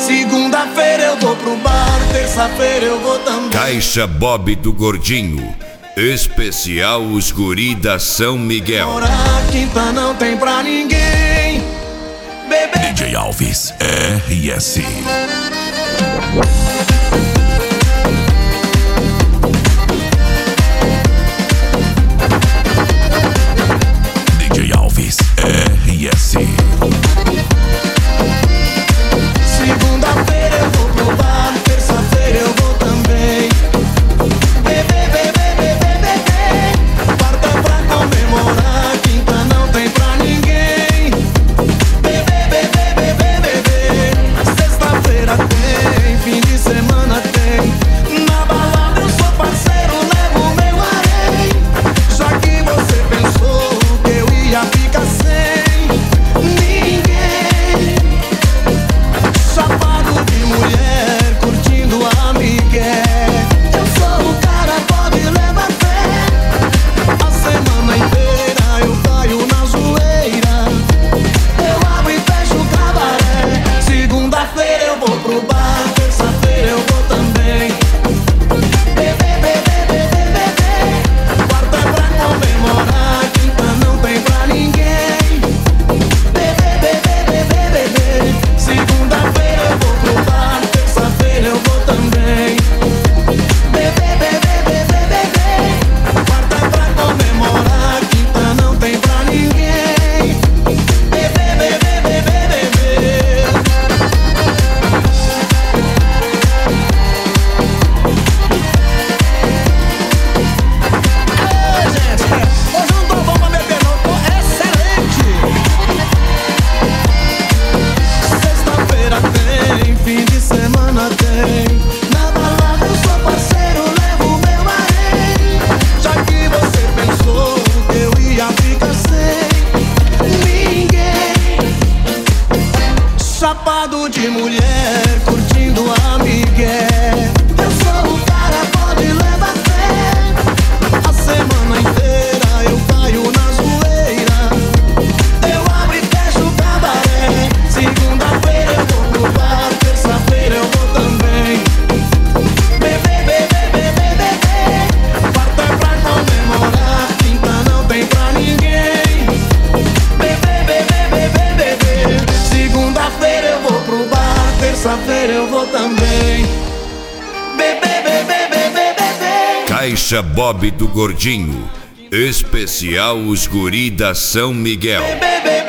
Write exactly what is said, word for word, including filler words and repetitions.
Segunda-feira eu vou pro bar, terça-feira eu vou também. Caixa Bob do Gordinho, especial os guri da São Miguel. Quinta não tem pra ninguém, bebê. D J Alves R S. D J Alves R S. Segunda-feira eu vou pro bar, terça-feira eu vou também. Bebê, bebê, bebê, bebê. Quarta pra comemorar, quinta não tem pra ninguém. Bebê, bebê, bebê, bebê. Sexta-feira tem, fim de semana tem. Na balada eu sou parceiro, levo meu harém. Já que você pensou que eu ia ficar sem ninguém. Chapado de mulher, curtindo a Miguel. Eu sou o cara, pode levar fé. A semana inteira eu caio na zoeira. Eu abro e fecho o cabaré. Segunda-feira eu vou pro bar, terça-feira eu vou também. Bebê, bebê, bebê, bebê. Quarta é pra comemorar, quinta não tem pra ninguém. Bebê, bebê, bebê, bebê. Segunda-feira eu vou pro bar, terça-feira eu vou também. Bebê, bebê, bebê, bebê. Quarta é pra comemorar, quinta não tem pra ninguém. Bebê, bebê, bebê, bebê. Aê, gente, hoje não tô bom pra beber não, tô excelente. Sexta-feira tem, fim de semana tem. Na balada eu sou parceiro, levo meu harém. Já que você pensou que eu ia ficar sem ninguém. Chapado de mulher, curtindo a Miguel. Eu sou o cara, pode levar fé. A semana inteira eu caio na zoeira. Eu abro e fecho o cabaré. Segunda-feira eu vou pro bar, terça-feira eu vou também. Bebê, bebê, bebê, bebê. Quarta é pra comemorar, quinta não tem pra ninguém. Bebê, bebê, bebê, bebê. Segunda-feira eu vou pro bar, terça-feira eu vou também. Bebê, bebê, bebê, bebê. Caixa Bob do Gordinho, especial os guri da São Miguel. Bebê,